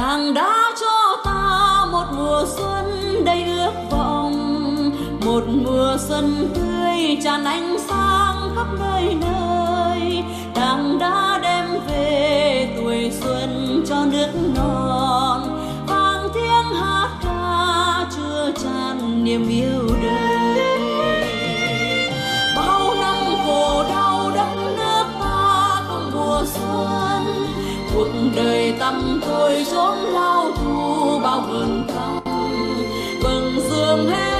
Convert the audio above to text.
Đảng đã cho ta một mùa xuân đầy ước vọng, một mùa xuân tươi tràn ánh sáng khắp nơi nơi. Đảng đã đem về tuổi xuân cho nước non, vang tiếng hát ca chứa chan niềm yêu đời. Bao năm khổ đau đất nước ta không mùa xuân, cuộc đời tăm tối chốn lao tù bao vườn cam vầng dương hết